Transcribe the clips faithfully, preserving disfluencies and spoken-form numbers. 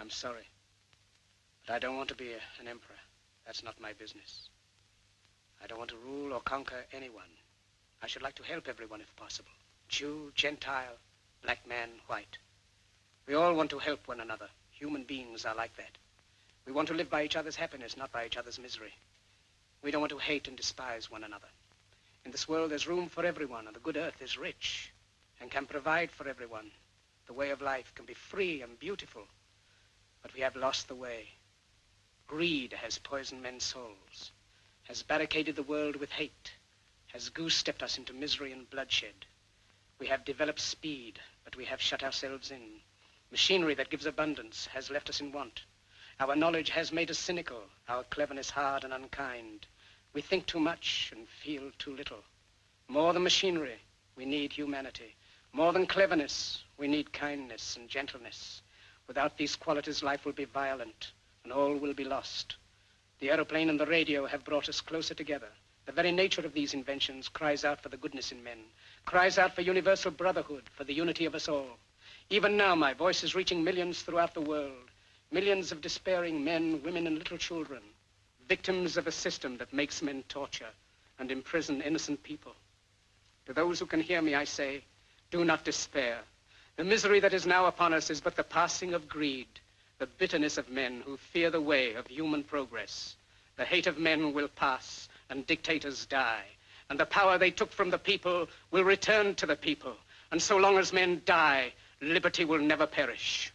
I'm sorry. But I don't want to be a, an emperor. That's not my business. I don't want to rule or conquer anyone. I should like to help everyone if possible. Jew, Gentile, black man, white. We all want to help one another. Human beings are like that. We want to live by each other's happiness, not by each other's misery. We don't want to hate and despise one another. In this world, there's room for everyone, and the good earth is rich and can provide for everyone. The way of life can be free and beautiful, but we have lost the way. Greed has poisoned men's souls, has barricaded the world with hate, has goose-stepped us into misery and bloodshed. We have developed speed, but we have shut ourselves in. Machinery that gives abundance has left us in want. Our knowledge has made us cynical, our cleverness hard and unkind. We think too much and feel too little. More than machinery, we need humanity. More than cleverness, we need kindness and gentleness. Without these qualities, life will be violent, and all will be lost. The aeroplane and the radio have brought us closer together. The very nature of these inventions cries out for the goodness in men, cries out for universal brotherhood, for the unity of us all. Even now, my voice is reaching millions throughout the world, millions of despairing men, women, and little children, victims of a system that makes men torture and imprison innocent people. To those who can hear me, I say, do not despair. The misery that is now upon us is but the passing of greed, the bitterness of men who fear the way of human progress. The hate of men will pass, and dictators die, and the power they took from the people will return to the people. And so long as men die, liberty will never perish.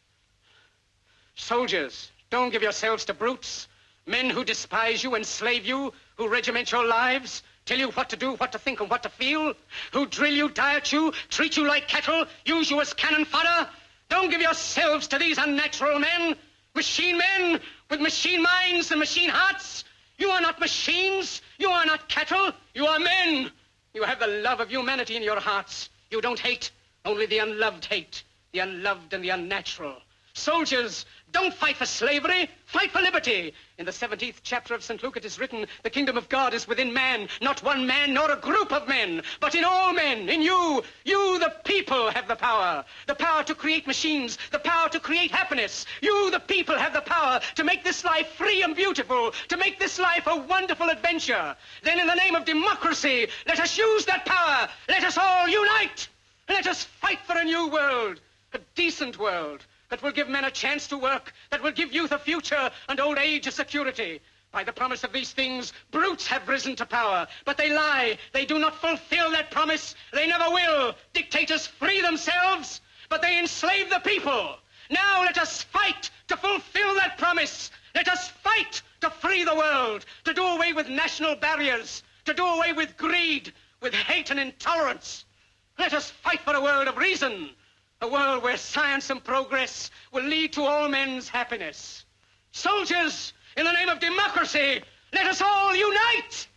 Soldiers, don't give yourselves to brutes, men who despise you, enslave you, who regiment your lives, tell you what to do, what to think, and what to feel, who drill you, diet you, treat you like cattle, use you as cannon fodder. Don't give yourselves to these unnatural men, machine men with machine minds and machine hearts. You are not machines. You are not cattle. You are men. You have the love of humanity in your hearts. You don't hate, only the unloved hate, the unloved and the unnatural. Soldiers, don't fight for slavery, fight for liberty. In the seventeenth chapter of Saint Luke it is written, the kingdom of God is within man, not one man nor a group of men, but in all men, in you. You, the people, have the power. The power to create machines, the power to create happiness. You, the people, have the power to make this life free and beautiful, to make this life a wonderful adventure. Then in the name of democracy, let us use that power. Let us all unite. Let us fight for a new world, a decent world, that will give men a chance to work, that will give youth a future and old age a security. By the promise of these things, brutes have risen to power, but they lie. They do not fulfill that promise. They never will. Dictators free themselves, but they enslave the people. Now let us fight to fulfill that promise. Let us fight to free the world, to do away with national barriers, to do away with greed, with hate and intolerance. Let us fight for a world of reason, a world where science and progress will lead to all men's happiness. Soldiers, in the name of democracy, let us all unite!